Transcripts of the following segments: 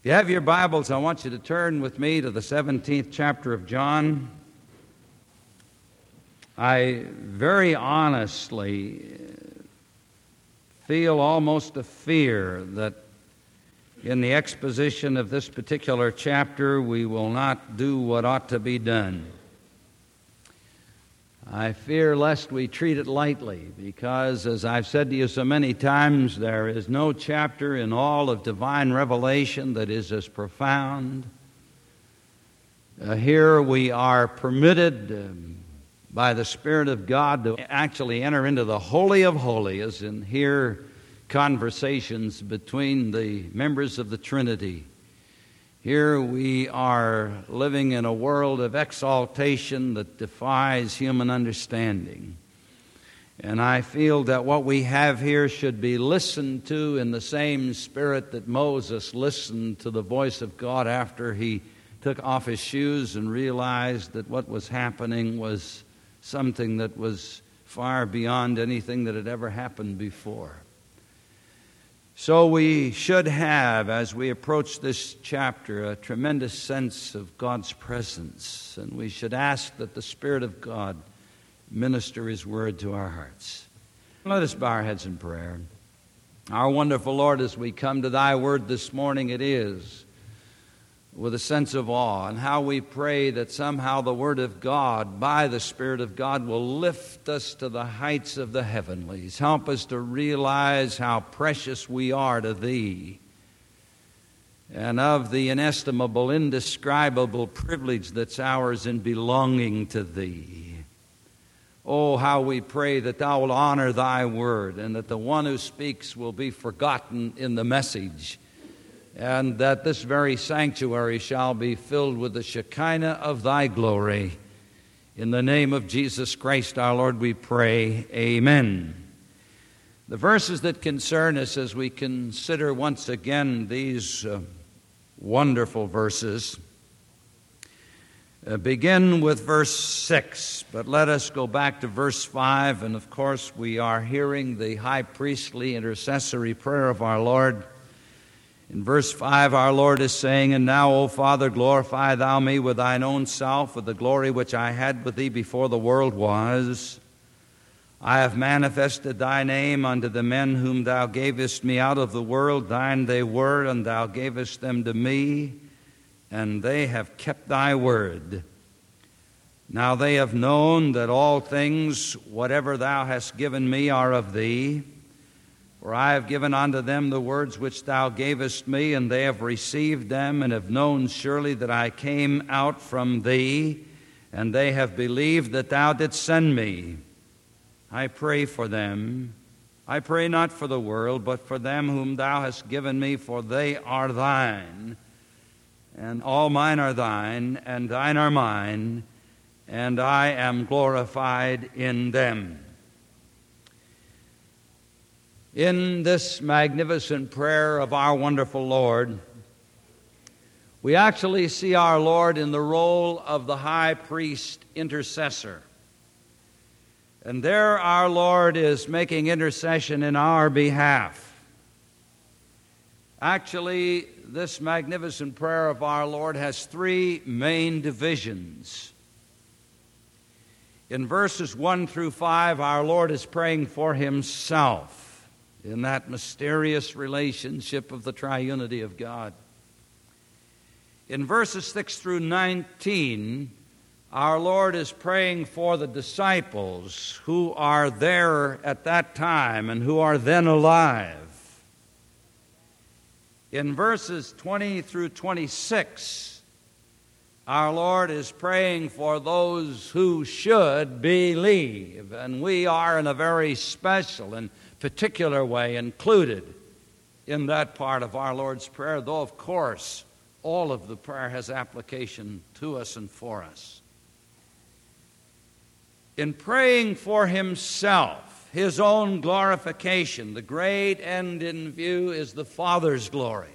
If you have your Bibles, I want you to turn with me to the 17th chapter of John. I very honestly feel almost a fear that in the exposition of this particular chapter we will not do what ought to be done. I fear lest we treat it lightly because, as I've said to you so many times, there is no chapter in all of divine revelation that is as profound. Here we are permitted by the Spirit of God to actually enter into the Holy of Holies and hear conversations between the members of the Trinity. Here we are living in a world of exaltation that defies human understanding. And I feel that what we have here should be listened to in the same spirit that Moses listened to the voice of God after he took off his shoes and realized that what was happening was something that was far beyond anything that had ever happened before. So we should have, as we approach this chapter, a tremendous sense of God's presence, and we should ask that the Spirit of God minister His Word to our hearts. Let us bow our heads in prayer. Our wonderful Lord, as we come to Thy Word this morning, it is with a sense of awe, and how we pray that somehow the Word of God, by the Spirit of God, will lift us to the heights of the heavenlies. Help us to realize how precious we are to Thee, and of the inestimable, indescribable privilege that's ours in belonging to Thee. Oh, how we pray that Thou will honor Thy Word, and that the one who speaks will be forgotten in the message, and that this very sanctuary shall be filled with the Shekinah of Thy glory. In the name of Jesus Christ our Lord we pray, amen. The verses that concern us as we consider once again these wonderful verses begin with verse 6, but let us go back to verse 5, and of course we are hearing the high priestly intercessory prayer of our Lord. In verse 5, our Lord is saying, "And now, O Father, glorify Thou me with Thine own self, with the glory which I had with Thee before the world was. I have manifested Thy name unto the men whom Thou gavest me out of the world. Thine they were, and Thou gavest them to me, and they have kept Thy word. Now they have known that all things, whatever Thou hast given me, are of Thee. For I have given unto them the words which Thou gavest me, and they have received them, and have known surely that I came out from Thee, and they have believed that Thou didst send me. I pray for them. I pray not for the world, but for them whom Thou hast given me, for they are Thine. And all mine are Thine, and Thine are mine, and I am glorified in them." In this magnificent prayer of our wonderful Lord, we actually see our Lord in the role of the high priest intercessor. And there our Lord is making intercession in our behalf. Actually, this magnificent prayer of our Lord has three main divisions. In verses 1 through 5, our Lord is praying for Himself in that mysterious relationship of the triunity of God. In verses 6 through 19, our Lord is praying for the disciples who are there at that time and who are then alive. In verses 20 through 26, our Lord is praying for those who should believe, and we are in a very special and particular way included in that part of our Lord's Prayer, though of course all of the prayer has application to us and for us. In praying for Himself, His own glorification, the great end in view is the Father's glory.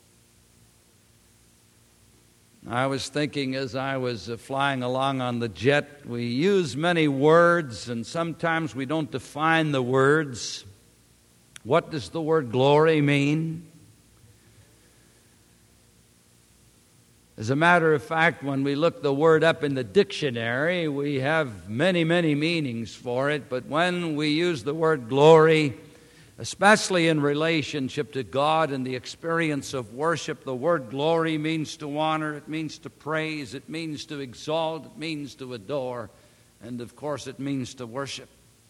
I was thinking as I was flying along on the jet, we use many words and sometimes we don't define the words. What does the word glory mean? As a matter of fact, when we look the word up in the dictionary, we have many, many meanings for it. But when we use the word glory, especially in relationship to God and the experience of worship, the word glory means to honor, it means to praise, it means to exalt, it means to adore, and of course it means to worship.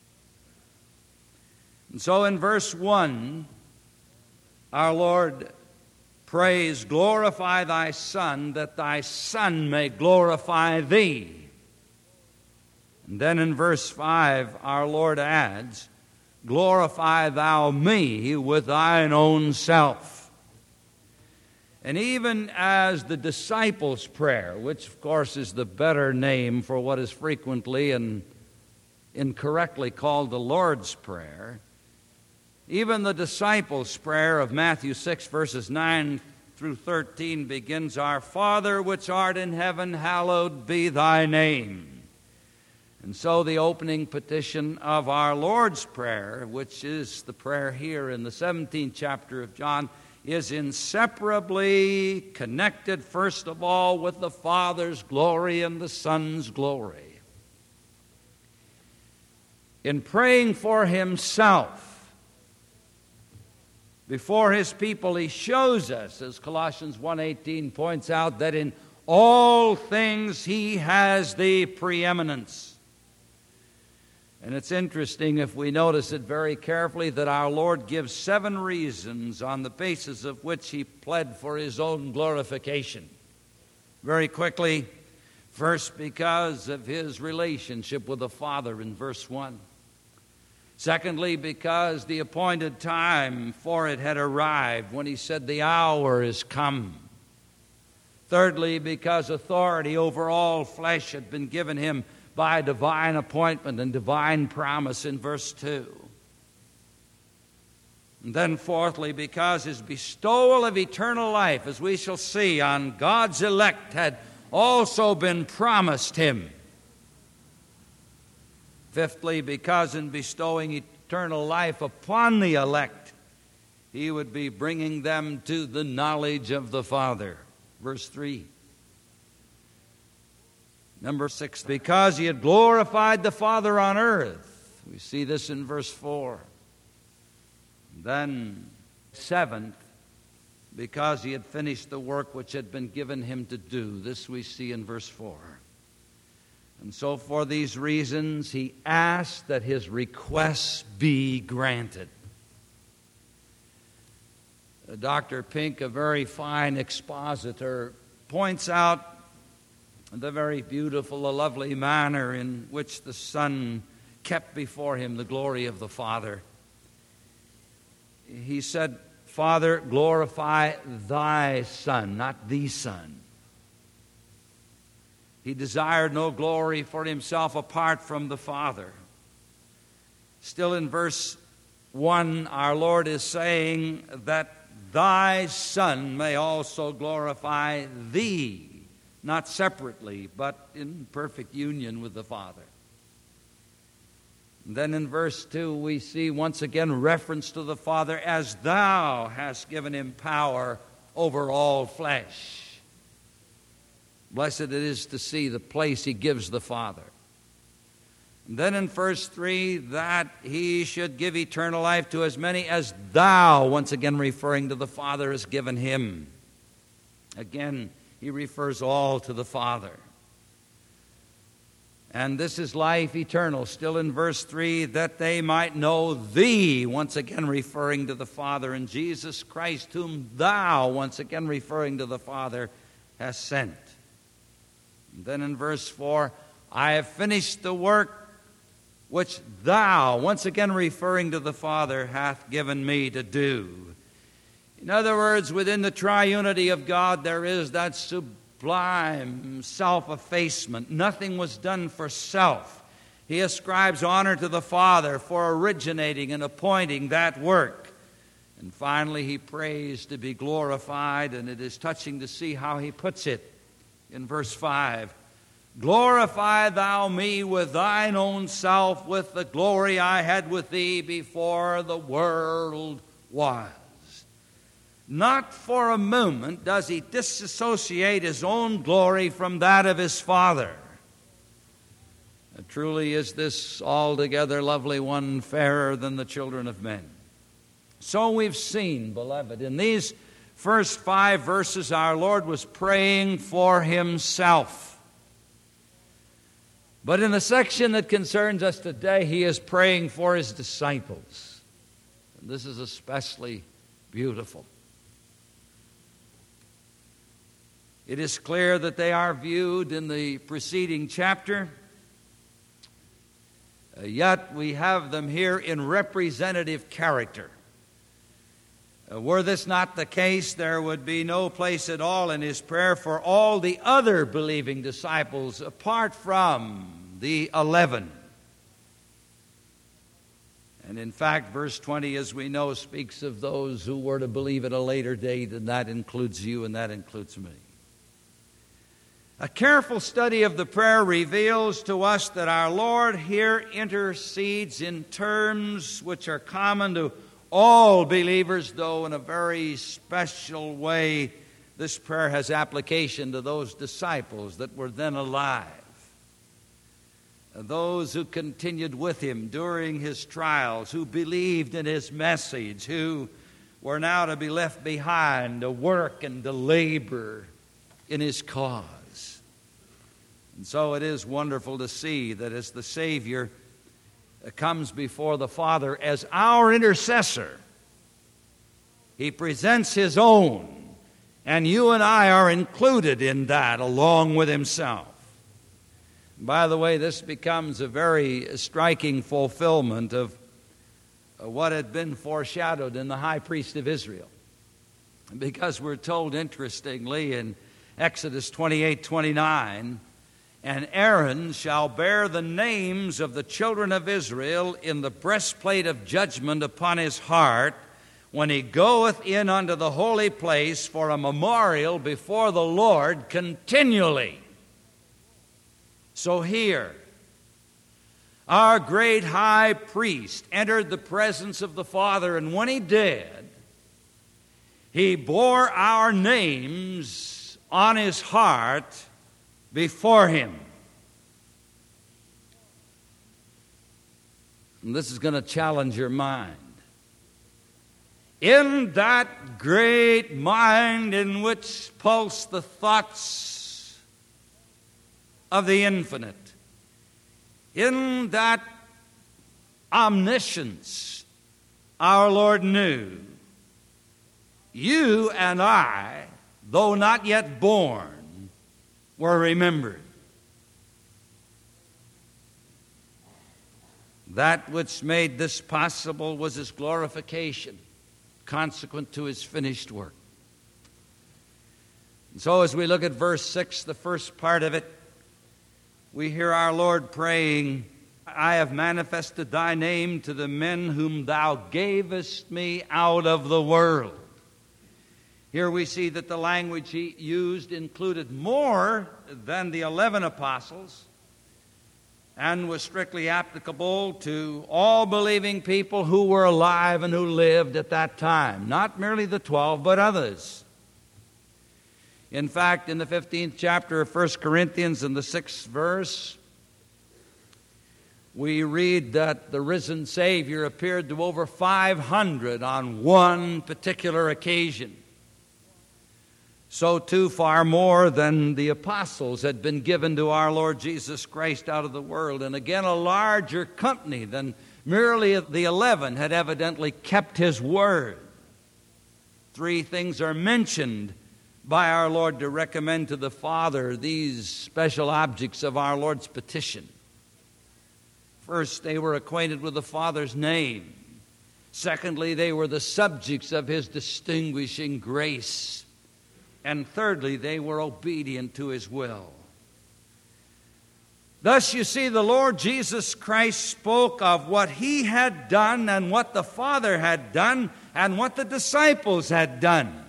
And so in verse 1, our Lord prays, glorify thy Son, that thy Son may glorify thee. And then in verse 5, our Lord adds, glorify thou me with thine own self. And even as the disciples' prayer, which of course is the better name for what is frequently and incorrectly called the Lord's Prayer, even the disciples' prayer of Matthew 6, verses 9 through 13 begins, Our Father which art in heaven, hallowed be thy name. And so the opening petition of our Lord's Prayer, which is the prayer here in the 17th chapter of John, is inseparably connected, first of all, with the Father's glory and the Son's glory. In praying for himself, before his people, he shows us, as Colossians 1:18 points out, that in all things he has the preeminence. And it's interesting, if we notice it very carefully, that our Lord gives 7 reasons on the basis of which he pled for his own glorification. Very quickly, first, because of his relationship with the Father in verse 1. Secondly, because the appointed time for it had arrived when he said, the hour is come. Thirdly, because authority over all flesh had been given him by divine appointment and divine promise in verse 2. And then fourthly, because his bestowal of eternal life, as we shall see, on God's elect had also been promised him. Fifthly, because in bestowing eternal life upon the elect, he would be bringing them to the knowledge of the Father. Verse 3. Number 6, because he had glorified the Father on earth. We see this in verse 4. Then, 7th, because he had finished the work which had been given him to do. This we see in verse 4. And so for these reasons, he asked that his requests be granted. Dr. Pink, a very fine expositor, points out the very beautiful, a lovely manner in which the Son kept before him the glory of the Father. He said, Father, glorify thy Son, not the Son. He desired no glory for himself apart from the Father. Still in verse 1, our Lord is saying that thy Son may also glorify thee, not separately, but in perfect union with the Father. And then in verse 2, we see once again reference to the Father, as thou hast given him power over all flesh. Blessed it is to see the place he gives the Father. And then in verse 3, that he should give eternal life to as many as thou, once again referring to the Father, has given him. Again, he refers all to the Father. And this is life eternal. Still in verse 3, that they might know thee, once again referring to the Father, and Jesus Christ, whom thou, once again referring to the Father, hast sent. And then in verse 4, I have finished the work which thou, once again referring to the Father, hath given me to do. In other words, within the triunity of God, there is that sublime self-effacement. Nothing was done for self. He ascribes honor to the Father for originating and appointing that work. And finally, he prays to be glorified, and it is touching to see how he puts it. In verse 5, glorify thou me with thine own self, with the glory I had with thee before the world was. Not for a moment does he disassociate his own glory from that of his Father. Truly is this altogether lovely one fairer than the children of men. So we've seen, beloved, in these first 5 verses, our Lord was praying for himself. But in the section that concerns us today, he is praying for his disciples. And this is especially beautiful. It is clear that they are viewed in the preceding chapter, yet we have them here in representative character. Were this not the case, there would be no place at all in his prayer for all the other believing disciples apart from the 11. And in fact, verse 20, as we know, speaks of those who were to believe at a later date, and that includes you and that includes me. A careful study of the prayer reveals to us that our Lord here intercedes in terms which are common to all believers, though in a very special way this prayer has application to those disciples that were then alive, those who continued with him during his trials, who believed in his message, who were now to be left behind to work and to labor in his cause. And so it is wonderful to see that as the Savior comes before the Father as our intercessor, he presents his own, and you and I are included in that along with himself. By the way, this becomes a very striking fulfillment of what had been foreshadowed in the high priest of Israel. Because we're told, interestingly, in Exodus 28:29, and Aaron shall bear the names of the children of Israel in the breastplate of judgment upon his heart when he goeth in unto the holy place for a memorial before the Lord continually. So here, our great high priest entered the presence of the Father, and when he did, he bore our names on his heart before him. And this is going to challenge your mind. In that great mind in which pulse the thoughts of the infinite, in that omniscience our Lord knew, you and I, though not yet born, were remembered. That which made this possible was his glorification, consequent to his finished work. And so as we look at verse 6, the first part of it, we hear our Lord praying, I have manifested thy name to the men whom thou gavest me out of the world. Here we see that the language he used included more than the 11 apostles and was strictly applicable to all believing people who were alive and who lived at that time. Not merely the 12, but others. In fact, in the 15th chapter of 1 Corinthians, in the 6th verse, we read that the risen Savior appeared to over 500 on one particular occasion. So too, far more than the apostles had been given to our Lord Jesus Christ out of the world. And again, a larger company than merely the 11 had evidently kept his word. 3 things are mentioned by our Lord to recommend to the Father these special objects of our Lord's petition. First, they were acquainted with the Father's name. Secondly, they were the subjects of his distinguishing grace. And thirdly, they were obedient to his will. Thus, you see, the Lord Jesus Christ spoke of what he had done and what the Father had done and what the disciples had done.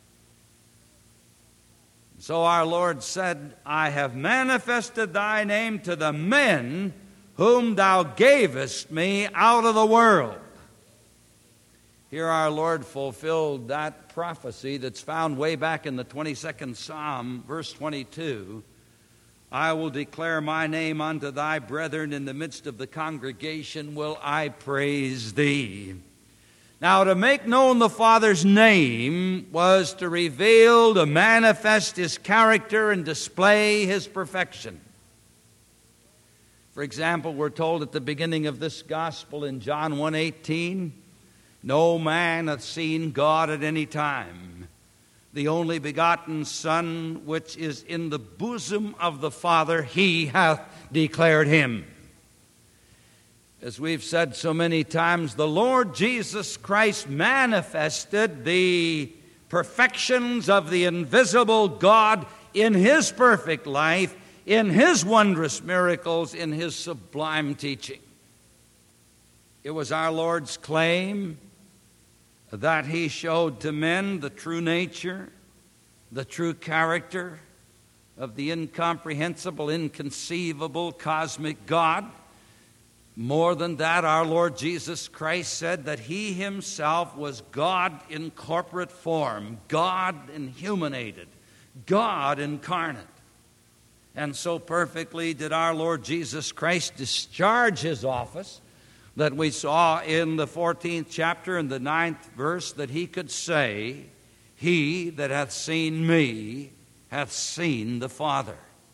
So our Lord said, I have manifested thy name to the men whom thou gavest me out of the world. Here our Lord fulfilled that prophecy that's found way back in the 22nd Psalm, verse 22. I will declare my name unto thy brethren, in the midst of the congregation will I praise thee. Now, to make known the Father's name was to reveal, to manifest His character and display His perfection. For example, we're told at the beginning of this gospel in John 1:18, no man hath seen God at any time. The only begotten Son, which is in the bosom of the Father, He hath declared Him. As we've said so many times, the Lord Jesus Christ manifested the perfections of the invisible God in His perfect life, in His wondrous miracles, in His sublime teaching. It was our Lord's claim that He showed to men the true nature, the true character of the incomprehensible, inconceivable, cosmic God. More than that, our Lord Jesus Christ said that He Himself was God in corporate form, God inhumated, God incarnate. And so perfectly did our Lord Jesus Christ discharge His office that we saw in the 14th chapter and the 9th verse that He could say, He that hath seen me hath seen the Father.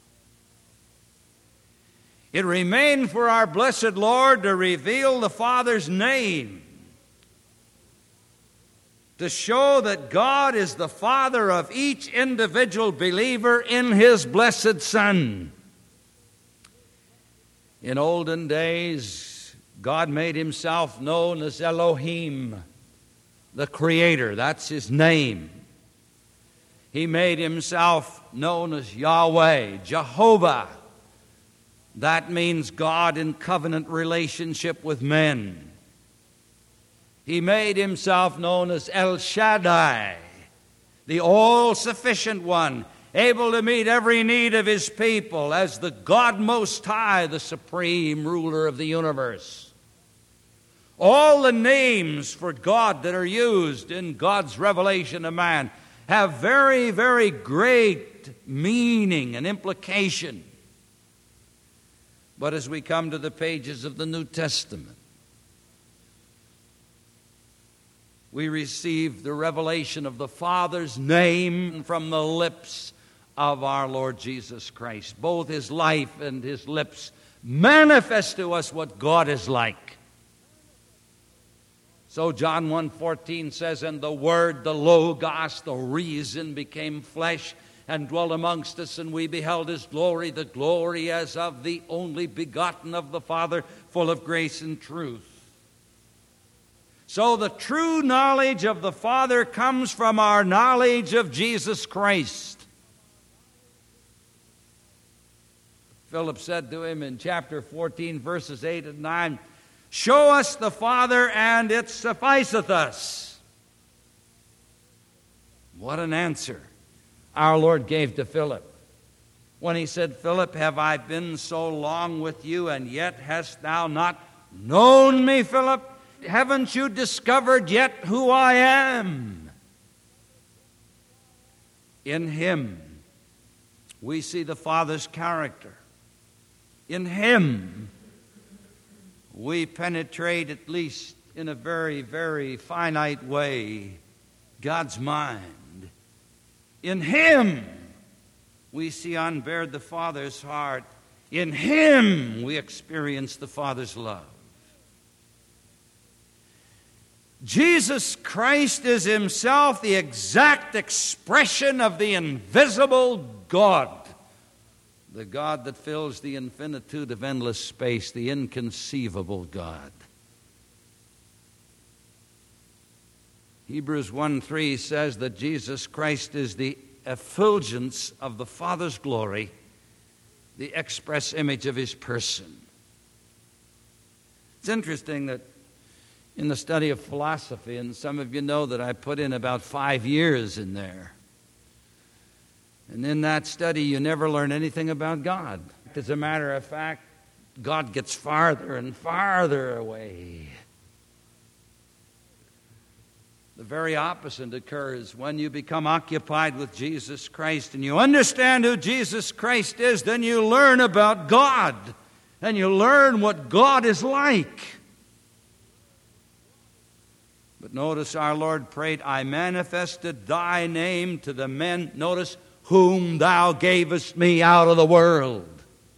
It remained for our blessed Lord to reveal the Father's name, to show that God is the Father of each individual believer in His blessed Son. In olden days, God made Himself known as Elohim, the Creator. That's His name. He made Himself known as Yahweh, Jehovah. That means God in covenant relationship with men. He made Himself known as El Shaddai, the all-sufficient one, able to meet every need of His people as the God Most High, the supreme ruler of the universe. All the names for God that are used in God's revelation to man have very, very great meaning and implication. But as we come to the pages of the New Testament, we receive the revelation of the Father's name from the lips of our Lord Jesus Christ. Both His life and His lips manifest to us what God is like. So John 1:14 says, and the Word, the Logos, the reason, became flesh and dwelt amongst us, and we beheld His glory, the glory as of the only begotten of the Father, full of grace and truth. So the true knowledge of the Father comes from our knowledge of Jesus Christ. Philip said to Him in chapter 14, verses 8 and 9, show us the Father, and it sufficeth us. What an answer our Lord gave to Philip when He said, Philip, have I been so long with you, and yet hast thou not known me, Philip? Haven't you discovered yet who I am? In Him we see the Father's character. In Him we penetrate, at least in a very, very finite way, God's mind. In Him we see unbared the Father's heart. In Him we experience the Father's love. Jesus Christ is Himself the exact expression of the invisible God, the God that fills the infinitude of endless space, the inconceivable God. Hebrews 1:3 says that Jesus Christ is the effulgence of the Father's glory, the express image of His person. It's interesting that in the study of philosophy, and some of you know that I put in about 5 years in there, and in that study you never learn anything about God. As a matter of fact, God gets farther and farther away. The very opposite occurs when you become occupied with Jesus Christ and you understand who Jesus Christ is. Then you learn about God and you learn what God is like. But notice our Lord prayed, I manifested thy name to the men, notice, whom thou gavest me out of the world.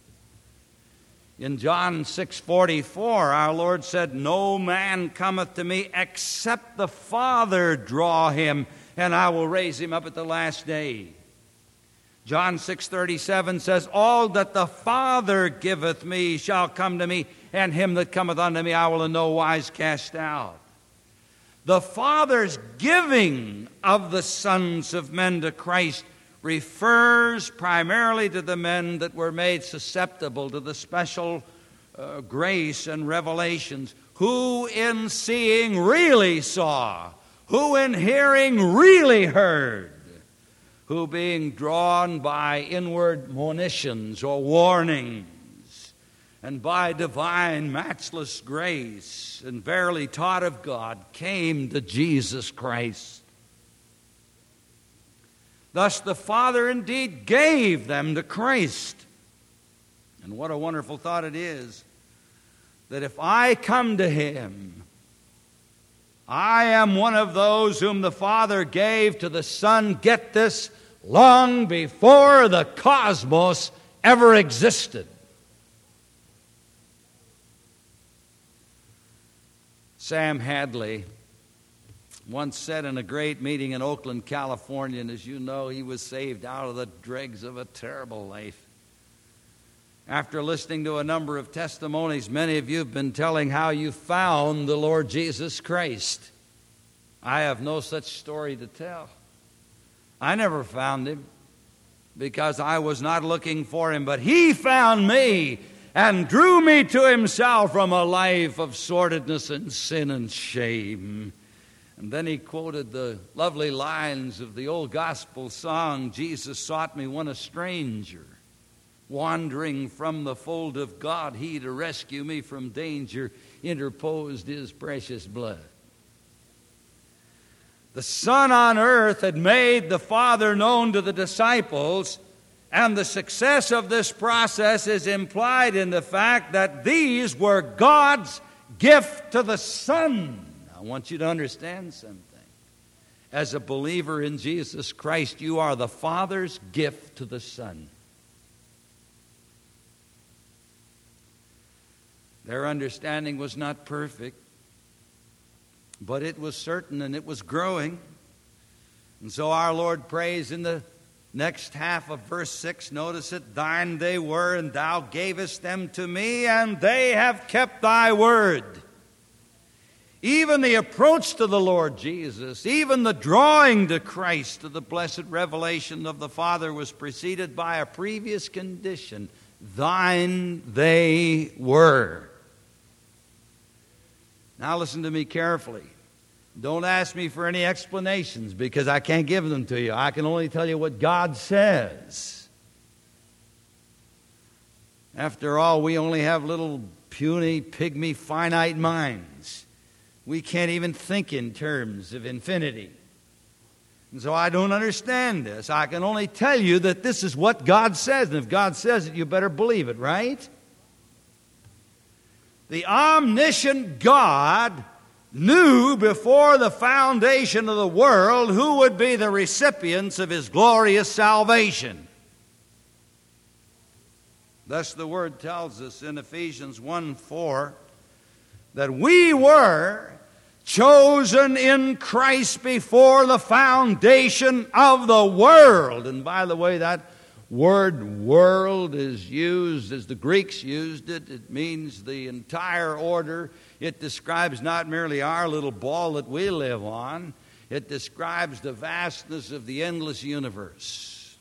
In John 6:44, our Lord said, no man cometh to me except the Father draw him, and I will raise him up at the last day. John 6:37 says, all that the Father giveth me shall come to me, and him that cometh unto me I will in no wise cast out. The Father's giving of the sons of men to Christ refers primarily to the men that were made susceptible to the special grace and revelations, who in seeing really saw, who in hearing really heard, who being drawn by inward monitions or warnings, and by divine matchless grace, and verily taught of God, came to Jesus Christ. Thus the Father indeed gave them to Christ. And what a wonderful thought it is that if I come to Him, I am one of those whom the Father gave to the Son, get this, long before the cosmos ever existed. Sam Hadley once said in a great meeting in Oakland, California, and as you know, he was saved out of the dregs of a terrible life. After listening to a number of testimonies, many of you have been telling how you found the Lord Jesus Christ. I have no such story to tell. I never found Him because I was not looking for Him, but He found me and drew me to Himself from a life of sordidness and sin and shame. And then he quoted the lovely lines of the old gospel song, Jesus sought me when a stranger, wandering from the fold of God, He to rescue me from danger interposed His precious blood. The Son on earth had made the Father known to the disciples, and the success of this process is implied in the fact that these were God's gift to the Son. I want you to understand something. As a believer in Jesus Christ, you are the Father's gift to the Son. Their understanding was not perfect, but it was certain and it was growing. And so our Lord prays in the next half of verse 6, notice it, thine they were, and thou gavest them to me, and they have kept thy word. Even the approach to the Lord Jesus, even the drawing to Christ, to the blessed revelation of the Father, was preceded by a previous condition. Thine they were. Now listen to me carefully. Don't ask me for any explanations because I can't give them to you. I can only tell you what God says. After all, we only have little puny, pygmy, finite minds. We can't even think in terms of infinity. And so I don't understand this. I can only tell you that this is what God says. And if God says it, you better believe it, right? The omniscient God knew before the foundation of the world who would be the recipients of His glorious salvation. Thus the Word tells us in Ephesians 1:4 that we were chosen in Christ before the foundation of the world. And by the way, that word world is used as the Greeks used it. It means the entire order. It describes not merely our little ball that we live on. It describes the vastness of the endless universe.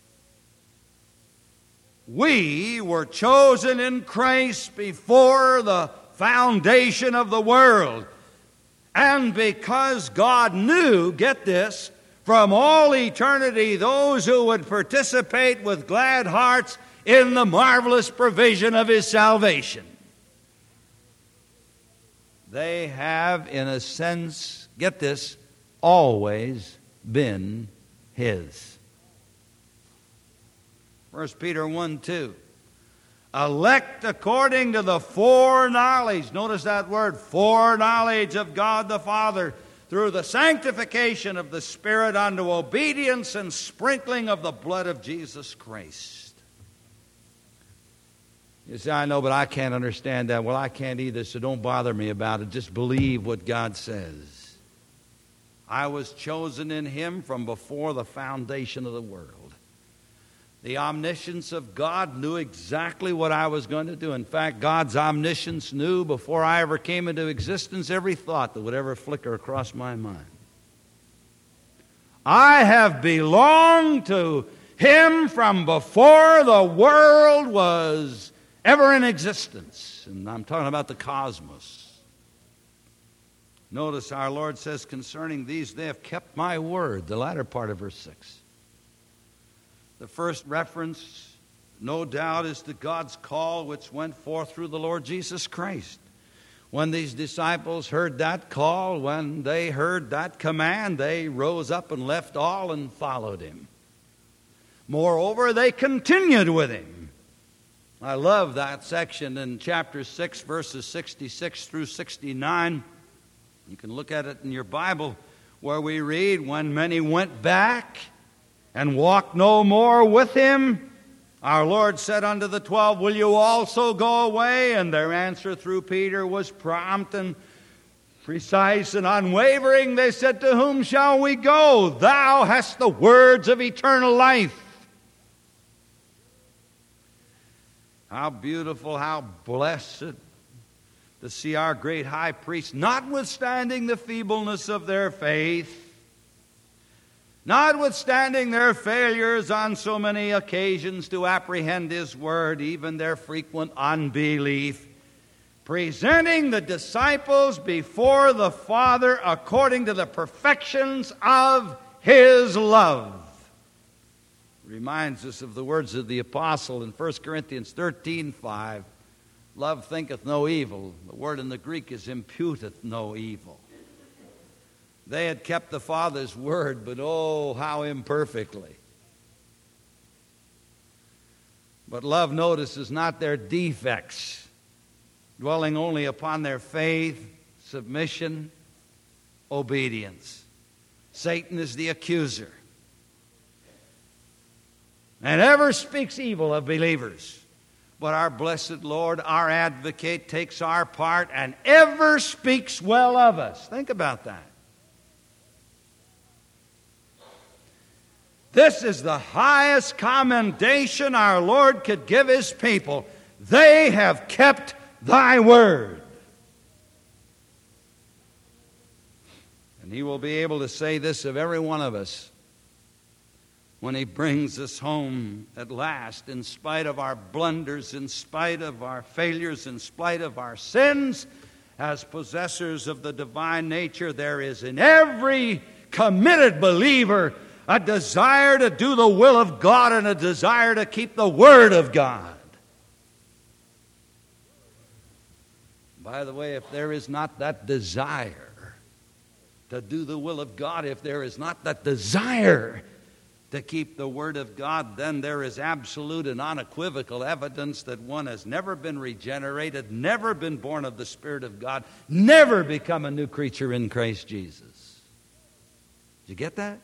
We were chosen in Christ before the foundation of the world. And because God knew, get this, from all eternity, those who would participate with glad hearts in the marvelous provision of His salvation. They have, in a sense, get this, always been His. 1 Peter 1:2. Elect according to the foreknowledge. Notice that word, foreknowledge of God the Father, through the sanctification of the Spirit unto obedience and sprinkling of the blood of Jesus Christ. You say, I know, but I can't understand that. Well, I can't either, so don't bother me about it. Just believe what God says. I was chosen in Him from before the foundation of the world. The omniscience of God knew exactly what I was going to do. In fact, God's omniscience knew before I ever came into existence every thought that would ever flicker across my mind. I have belonged to Him from before the world was ever in existence. And I'm talking about the cosmos. Notice our Lord says concerning these, they have kept my word, the latter part of verse 6. The first reference, no doubt, is to God's call which went forth through the Lord Jesus Christ. When these disciples heard that call, when they heard that command, they rose up and left all and followed Him. Moreover, they continued with Him. I love that section in chapter 6, verses 66 through 69. You can look at it in your Bible where we read, when many went back and walked no more with Him, our Lord said unto the 12, will you also go away? And their answer through Peter was prompt and precise and unwavering. They said, to whom shall we go? Thou hast the words of eternal life. How beautiful, how blessed to see our great high priest, notwithstanding the feebleness of their faith, notwithstanding their failures on so many occasions to apprehend His word, even their frequent unbelief, presenting the disciples before the Father according to the perfections of His love. Reminds us of the words of the apostle in 1 Corinthians 13:5. Love thinketh no evil. The word in the Greek is imputeth no evil. They had kept the Father's word, but oh, how imperfectly. But love notices not their defects, dwelling only upon their faith, submission, obedience. Satan is the accuser, and ever speaks evil of believers. But our blessed Lord, our advocate, takes our part and ever speaks well of us. Think about that. This is the highest commendation our Lord could give His people. They have kept Thy word. And He will be able to say this of every one of us when He brings us home at last, in spite of our blunders, in spite of our failures, in spite of our sins. As possessors of the divine nature, there is in every committed believer a desire to do the will of God and a desire to keep the Word of God. By the way, if there is not that desire to do the will of God, if there is not that desire to keep the Word of God, then there is absolute and unequivocal evidence that one has never been regenerated, never been born of the Spirit of God, never become a new creature in Christ Jesus. Did you get that?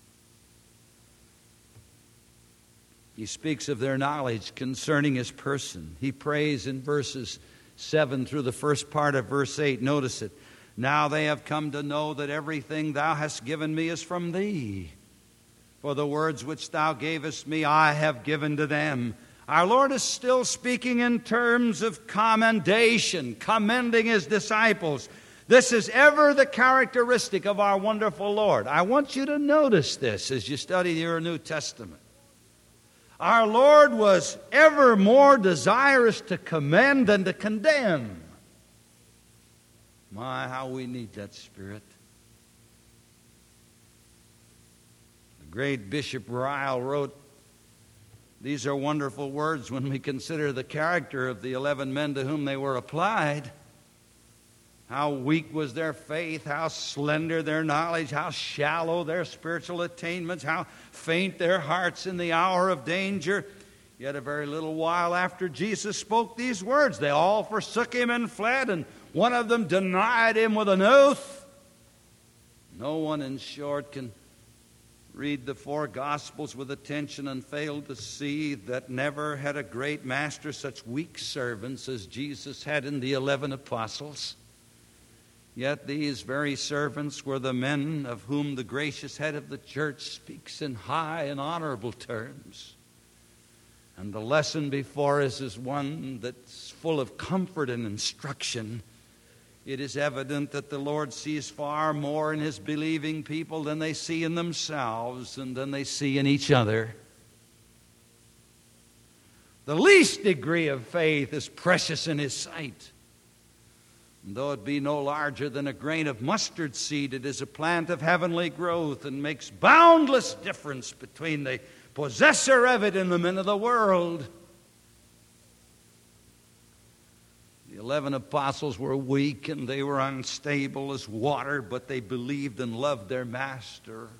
He speaks of their knowledge concerning His person. He prays in verses 7 through the first part of verse 8. Notice it. Now they have come to know that everything Thou hast given me is from Thee. For the words which Thou gavest me, I have given to them. Our Lord is still speaking in terms of commendation, commending His disciples. This is ever the characteristic of our wonderful Lord. I want you to notice this as you study your New Testament. Our Lord was ever more desirous to commend than to condemn. My, how we need that spirit. The great Bishop Ryle wrote, these are wonderful words when we consider the character of the 11 men to whom they were applied. How weak was their faith, how slender their knowledge, how shallow their spiritual attainments, how faint their hearts in the hour of danger. Yet a very little while after Jesus spoke these words, they all forsook him and fled, and one of them denied him with an oath. No one, in short, can read the four Gospels with attention and fail to see that never had a great master such weak servants as Jesus had in the 11 apostles. Yet these very servants were the men of whom the gracious head of the church speaks in high and honorable terms. And the lesson before us is one that's full of comfort and instruction. It is evident that the Lord sees far more in his believing people than they see in themselves and than they see in each other. The least degree of faith is precious in his sight. And though it be no larger than a grain of mustard seed, it is a plant of heavenly growth and makes boundless difference between the possessor of it and the men of the world. The 11 apostles were weak and they were unstable as water, but they believed and loved their master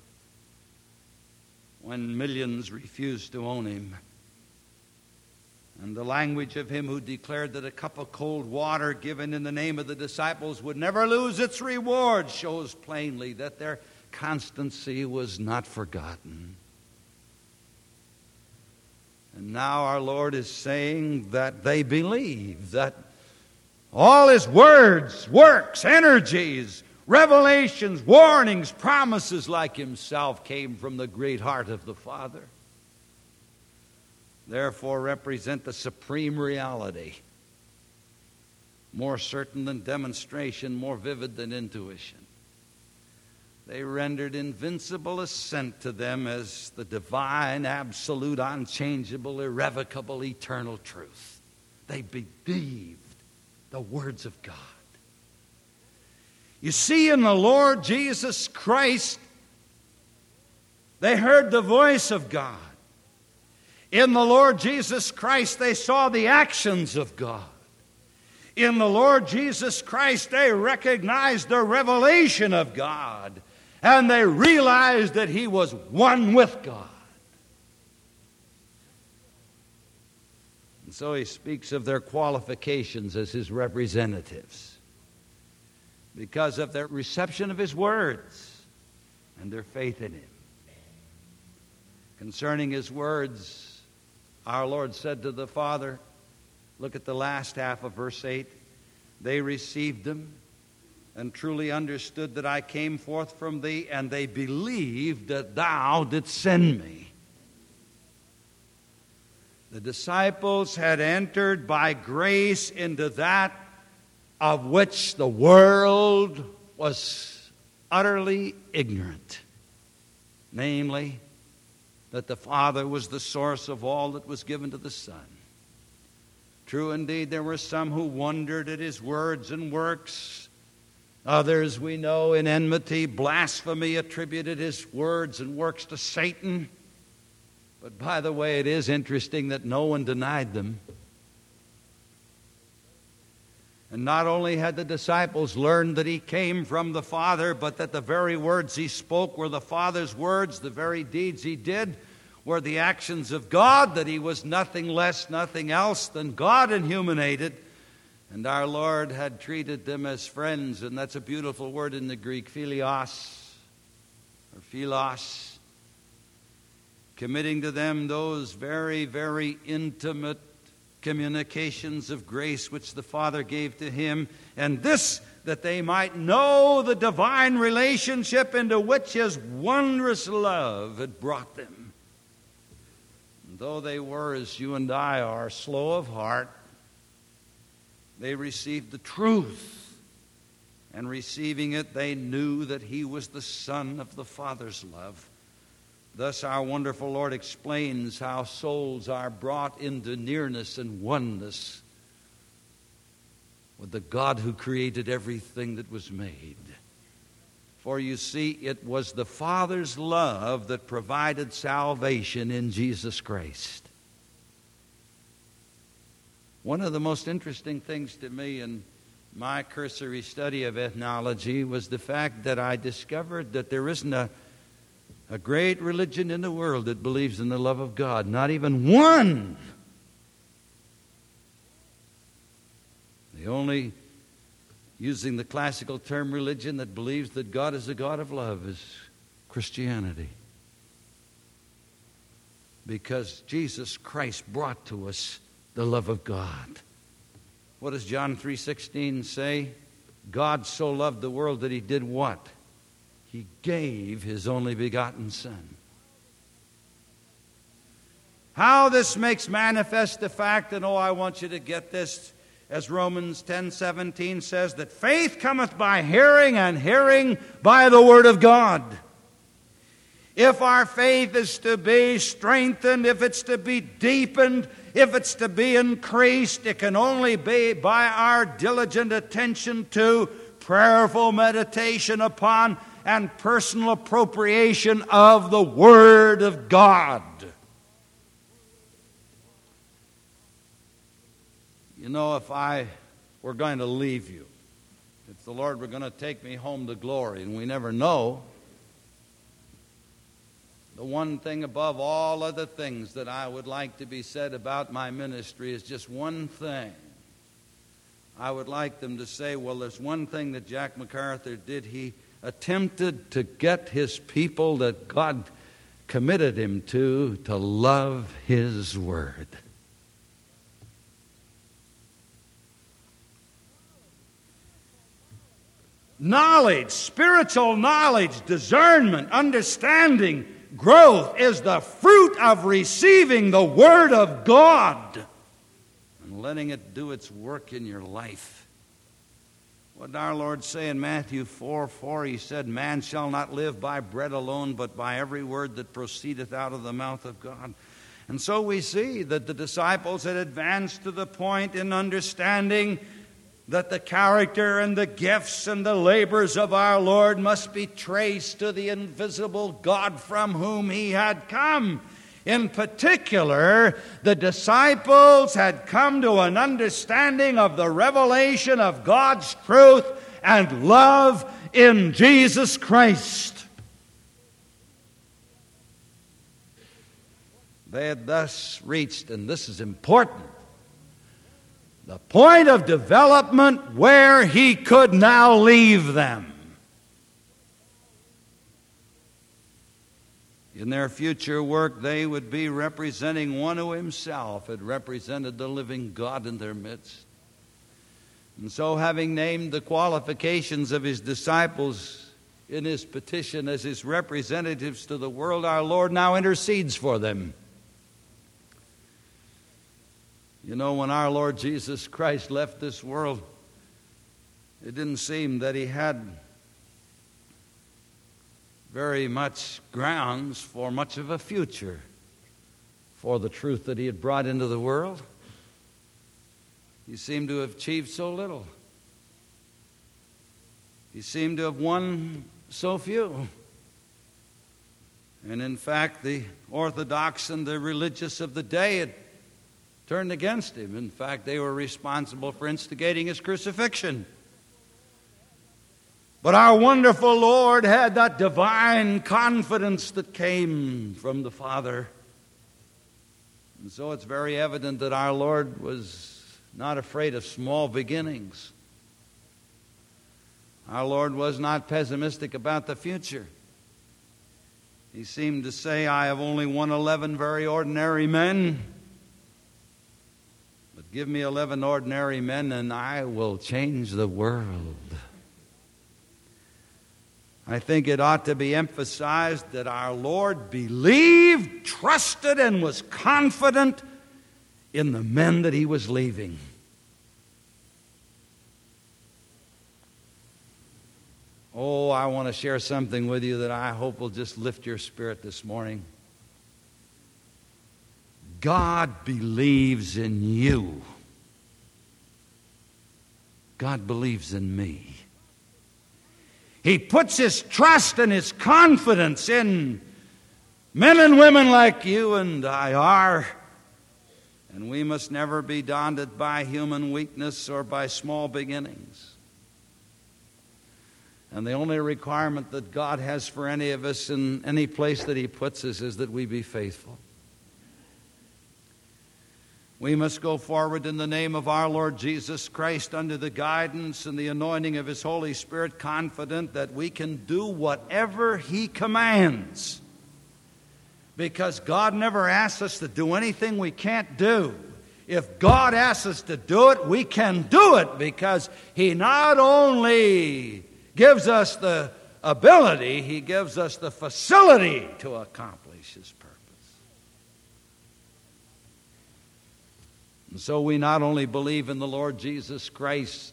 when millions refused to own him. And the language of him who declared that a cup of cold water given in the name of the disciples would never lose its reward shows plainly that their constancy was not forgotten. And now our Lord is saying that they believe, that all his words, works, energies, revelations, warnings, promises like himself came from the great heart of the Father. Therefore represent the supreme reality, more certain than demonstration, more vivid than intuition. They rendered invincible assent to them as the divine, absolute, unchangeable, irrevocable, eternal truth. They believed the words of God. You see, in the Lord Jesus Christ, they heard the voice of God. In the Lord Jesus Christ, they saw the actions of God. In the Lord Jesus Christ, they recognized the revelation of God. And they realized that he was one with God. And so he speaks of their qualifications as his representatives, because of their reception of his words and their faith in him. Concerning his words, our Lord said to the Father, look at the last half of verse 8, they received them and truly understood that I came forth from thee, and they believed that thou didst send me. The disciples had entered by grace into that of which the world was utterly ignorant, namely, that the Father was the source of all that was given to the Son. True indeed, there were some who wondered at his words and works. Others, we know, in enmity, blasphemy, attributed his words and works to Satan. But by the way, it is interesting that no one denied them. And not only had the disciples learned that he came from the Father, but that the very words he spoke were the Father's words, the very deeds he did were the actions of God, that he was nothing less, nothing else than God inhumated. And our Lord had treated them as friends, and that's a beautiful word in the Greek, philios, or philos, committing to them those very, very intimate communications of grace which the Father gave to him, and this that they might know the divine relationship into which his wondrous love had brought them. And though they were, as you and I are, slow of heart, they received the truth, and receiving it, they knew that he was the Son of the Father's love. Thus our wonderful Lord explains how souls are brought into nearness and oneness with the God who created everything that was made. For you see, it was the Father's love that provided salvation in Jesus Christ. One of the most interesting things to me in my cursory study of ethnology was the fact that I discovered that there isn't a great religion in the world that believes in the love of God. Not even one. The only, using the classical term, religion that believes that God is a God of love is Christianity. Because Jesus Christ brought to us the love of God. What does John 3:16 say? God so loved the world that He did what? He gave His only begotten Son. How this makes manifest the fact, and I want you to get this, as Romans 10:17 says, that faith cometh by hearing, and hearing by the Word of God. If our faith is to be strengthened, if it's to be deepened, if it's to be increased, it can only be by our diligent attention to prayerful meditation upon and personal appropriation of the Word of God. You know, if I were going to leave you, if the Lord were going to take me home to glory, and we never know, the one thing above all other things that I would like to be said about my ministry is just one thing. I would like them to say, well, there's one thing that Jack MacArthur did. He attempted to get his people that God committed him to love His Word. Knowledge, spiritual knowledge, discernment, understanding, growth is the fruit of receiving the Word of God and letting it do its work in your life. What did our Lord say in Matthew 4:4? He said, man shall not live by bread alone, but by every word that proceedeth out of the mouth of God. And so we see that the disciples had advanced to the point in understanding that the character and the gifts and the labors of our Lord must be traced to the invisible God from whom He had come. In particular, the disciples had come to an understanding of the revelation of God's truth and love in Jesus Christ. They had thus reached, and this is important, the point of development where He could now leave them. In their future work, they would be representing one who Himself had represented the living God in their midst. And so, having named the qualifications of His disciples in His petition as His representatives to the world, our Lord now intercedes for them. You know, when our Lord Jesus Christ left this world, it didn't seem that He had very much grounds for much of a future for the truth that He had brought into the world. He seemed to have achieved so little. He seemed to have won so few. And in fact, the orthodox and the religious of the day had turned against Him. In fact, they were responsible for instigating His crucifixion. But our wonderful Lord had that divine confidence that came from the Father. And so it's very evident that our Lord was not afraid of small beginnings. Our Lord was not pessimistic about the future. He seemed to say, I have only won 11 very ordinary men. But give me 11 ordinary men and I will change the world. I think it ought to be emphasized that our Lord believed, trusted, and was confident in the men that He was leaving. Oh, I want to share something with you that I hope will just lift your spirit this morning. God believes in you. God believes in me. He puts His trust and His confidence in men and women like you and I are, And we must never be daunted by human weakness or by small beginnings. And the only requirement that God has for any of us in any place that He puts us is that we be faithful. We must go forward in the name of our Lord Jesus Christ under the guidance and the anointing of His Holy Spirit, confident that we can do whatever He commands. Because God never asks us to do anything we can't do. If God asks us to do it, we can do it, because He not only gives us the ability, He gives us the facility to accomplish His purpose. And so we not only believe in the Lord Jesus Christ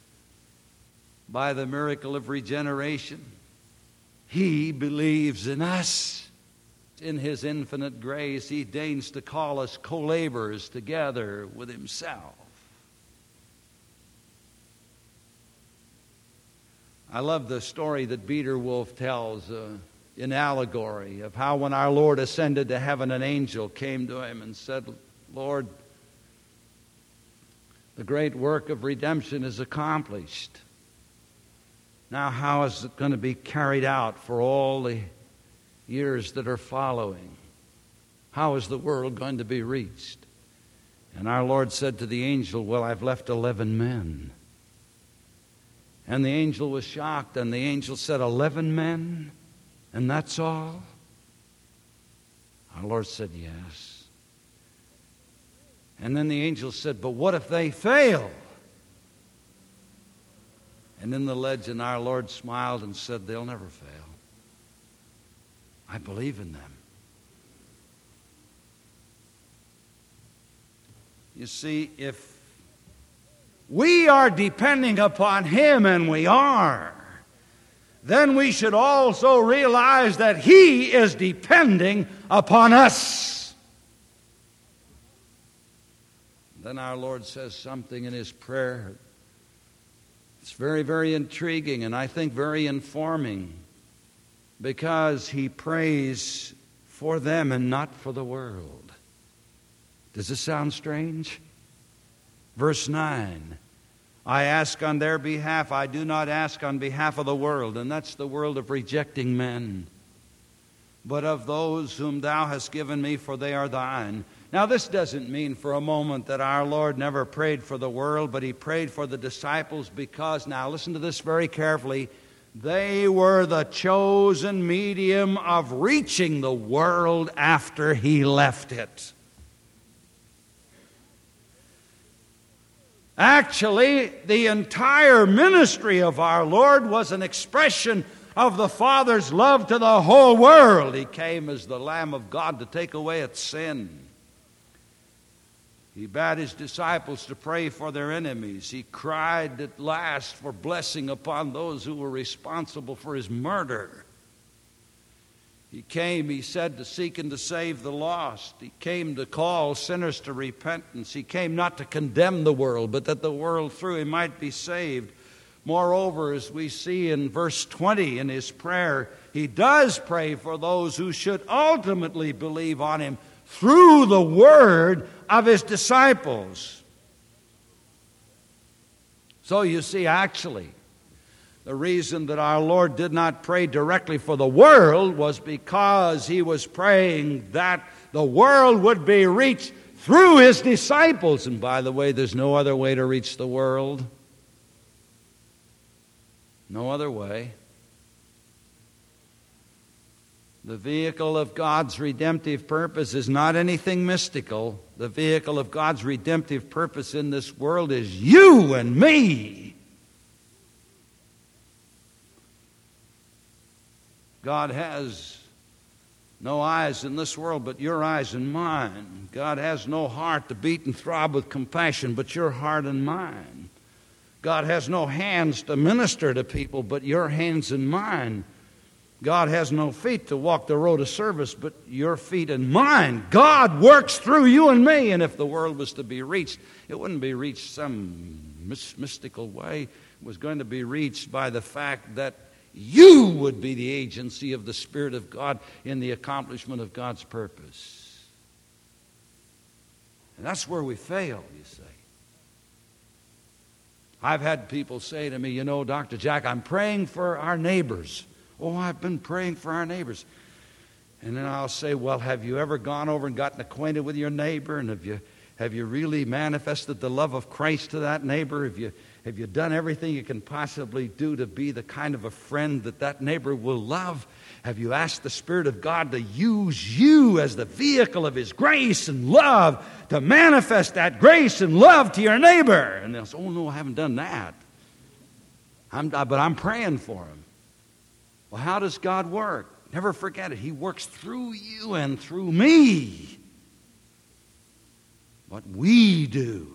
by the miracle of regeneration, He believes in us. In His infinite grace, He deigns to call us co-laborers together with Himself. I love the story that Peter Wolf tells in allegory of how when our Lord ascended to heaven, an angel came to Him and said, "Lord, the great work of redemption is accomplished. Now how is it going to be carried out for all the years that are following? How is the world going to be reached?" And our Lord said to the angel, "Well, I've left 11 men." And the angel was shocked, and the angel said, 11 men? And that's all? Our Lord said, "Yes." And then the angel said, "But what if they fail?" And in the legend, our Lord smiled and said, "They'll never fail. I believe in them." You see, if we are depending upon Him, and we are, then we should also realize that He is depending upon us. Then our Lord says something in His prayer. It's very, very intriguing, and I think very informing, because He prays for them and not for the world. Does this sound strange? Verse 9, "I ask on their behalf, I do not ask on behalf of the world," and that's the world of rejecting men, "but of those whom Thou hast given me, for they are Thine." Now, this doesn't mean for a moment that our Lord never prayed for the world, but He prayed for the disciples because, now listen to this very carefully, they were the chosen medium of reaching the world after He left it. Actually, the entire ministry of our Lord was an expression of the Father's love to the whole world. He came as the Lamb of God to take away its sin. He bade His disciples to pray for their enemies. He cried at last for blessing upon those who were responsible for His murder. He came, He said, to seek and to save the lost. He came to call sinners to repentance. He came not to condemn the world, but that the world through Him might be saved. Moreover, as we see in verse 20 in His prayer, He does pray for those who should ultimately believe on Him through the word of His disciples. So you see, actually, the reason that our Lord did not pray directly for the world was because He was praying that the world would be reached through His disciples. And by the way, there's no other way to reach the world. No other way. The vehicle of God's redemptive purpose is not anything mystical. The vehicle of God's redemptive purpose in this world is you and me. God has no eyes in this world but your eyes and mine. God has no heart to beat and throb with compassion but your heart and mine. God has no hands to minister to people but your hands and mine. God has no feet to walk the road of service but your feet and mine. God works through you and me, and if the world was to be reached, it wouldn't be reached some mystical way. It was going to be reached by the fact that you would be the agency of the Spirit of God in the accomplishment of God's purpose. And that's where we fail, you see. I've had people say to me, you know, Dr. Jack, I'm praying for our neighbors. Oh, I've been praying for our neighbors. And then I'll say, well, have you ever gone over and gotten acquainted with your neighbor? And have you really manifested the love of Christ to that neighbor? Have you done everything you can possibly do to be the kind of a friend that neighbor will love? Have you asked the Spirit of God to use you as the vehicle of His grace and love to manifest that grace and love to your neighbor? And they'll say, oh, no, I haven't done that. But I'm praying for him. Well, how does God work? Never forget it. He works through you and through me. What we do.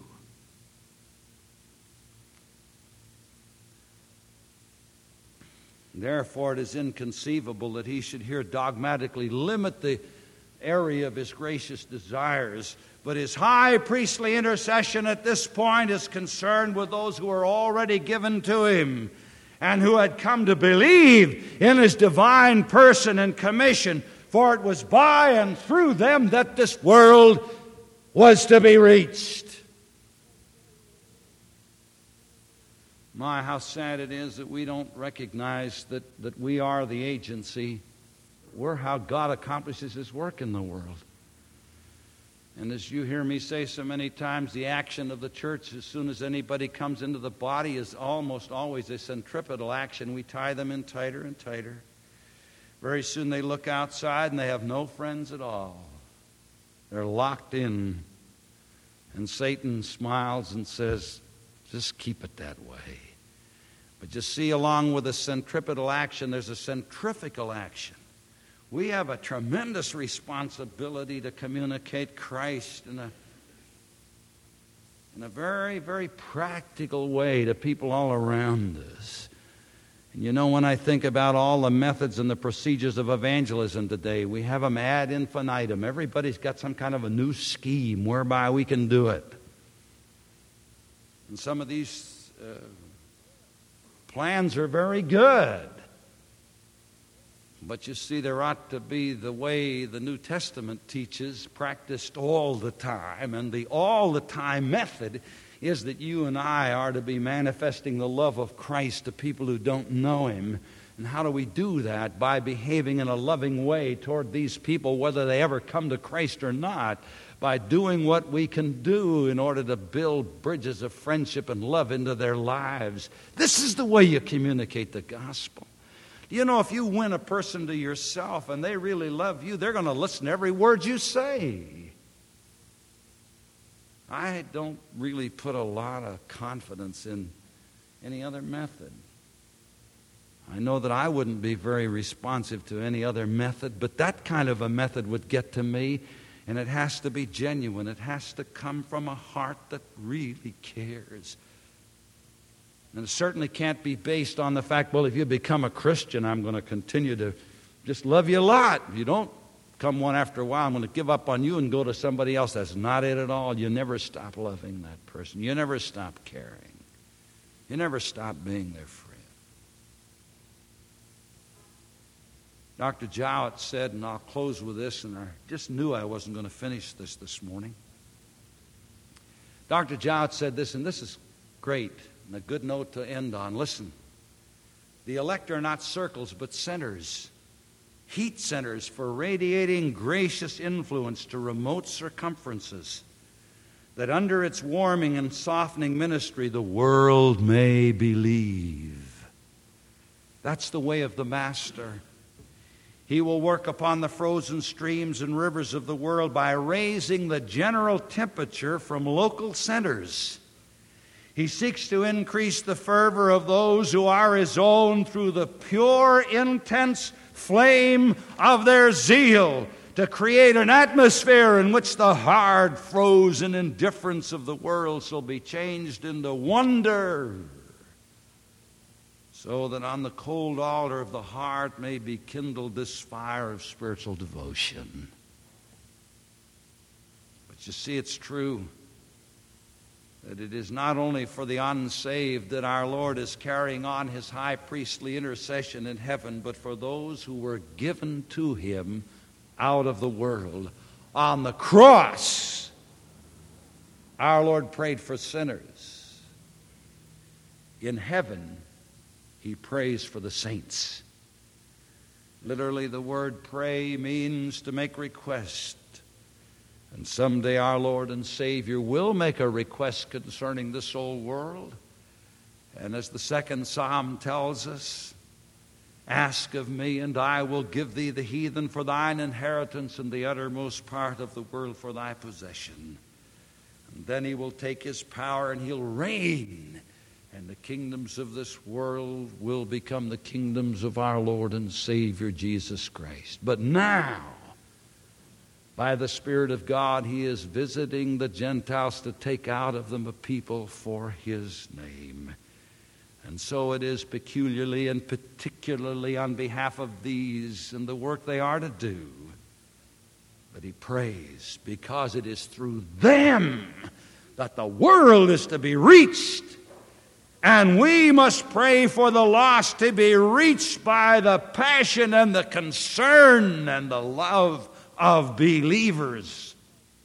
Therefore, it is inconceivable that He should here dogmatically limit the area of His gracious desires. But His high priestly intercession at this point is concerned with those who are already given to Him and who had come to believe in His divine person and commission. For it was by and through them that this world was to be reached. My, how sad it is that we don't recognize that we are the agency. We're how God accomplishes His work in the world. And as you hear me say so many times, the action of the church as soon as anybody comes into the body is almost always a centripetal action. We tie them in tighter and tighter. Very soon they look outside and they have no friends at all. They're locked in. And Satan smiles and says, just keep it that way. But you see, along with the centripetal action, there's a centrifugal action. We have a tremendous responsibility to communicate Christ in a very, very practical way to people all around us. And you know, when I think about all the methods and the procedures of evangelism today, we have them ad infinitum. Everybody's got some kind of a new scheme whereby we can do it. And some of these plans are very good. But you see, there ought to be the way the New Testament teaches, practiced all the time. And the all the time method is that you and I are to be manifesting the love of Christ to people who don't know Him. And how do we do that? By behaving in a loving way toward these people, whether they ever come to Christ or not. By doing what we can do in order to build bridges of friendship and love into their lives. This is the way you communicate the gospel. You know, if you win a person to yourself and they really love you, they're going to listen to every word you say. I don't really put a lot of confidence in any other method. I know that I wouldn't be very responsive to any other method, but that kind of a method would get to me, and it has to be genuine. It has to come from a heart that really cares. And it certainly can't be based on the fact, well, if you become a Christian, I'm going to continue to just love you a lot. If you don't come one after a while, I'm going to give up on you and go to somebody else. That's not it at all. You never stop loving that person. You never stop caring. You never stop being their friend. Dr. Jowett said, and I'll close with this, and I just knew I wasn't going to finish this morning. Dr. Jowett said this, and this is great. And a good note to end on. Listen, the elect are not circles but centers, heat centers for radiating gracious influence to remote circumferences, that under its warming and softening ministry the world may believe. That's the way of the Master. He will work upon the frozen streams and rivers of the world by raising the general temperature from local centers. He seeks to increase the fervor of those who are His own through the pure, intense flame of their zeal, to create an atmosphere in which the hard, frozen indifference of the world shall be changed into wonder, so that on the cold altar of the heart may be kindled this fire of spiritual devotion. But you see, it's true that it is not only for the unsaved that our Lord is carrying on His high priestly intercession in heaven, but for those who were given to Him out of the world. On the cross, Our Lord prayed for sinners. In heaven, He prays for the saints. Literally, the word pray means to make request. And someday our Lord and Savior will make a request concerning this old world. And as the second Psalm tells us, ask of me, and I will give thee the heathen for thine inheritance, and the uttermost part of the world for thy possession. And then He will take His power and He'll reign, and the kingdoms of this world will become the kingdoms of our Lord and Savior Jesus Christ. But now, by the Spirit of God, He is visiting the Gentiles to take out of them a people for His name. And so it is peculiarly and particularly on behalf of these and the work they are to do that He prays, because it is through them that the world is to be reached. And we must pray for the lost to be reached by the passion and the concern and the love of believers.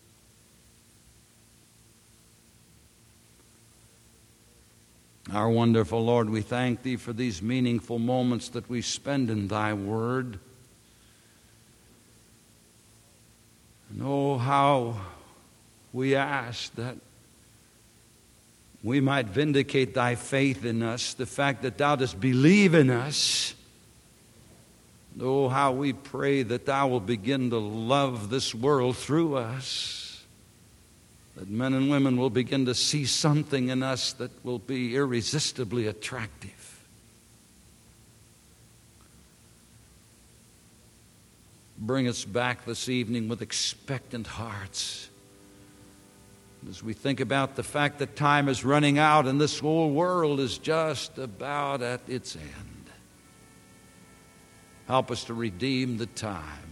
Our wonderful Lord, we thank Thee for these meaningful moments that we spend in Thy Word. And oh, how we ask that we might vindicate Thy faith in us, the fact that Thou dost believe in us. Oh, how we pray that Thou will begin to love this world through us, that men and women will begin to see something in us that will be irresistibly attractive. Bring us back this evening with expectant hearts. As we think about the fact that time is running out and this whole world is just about at its end, help us to redeem the time.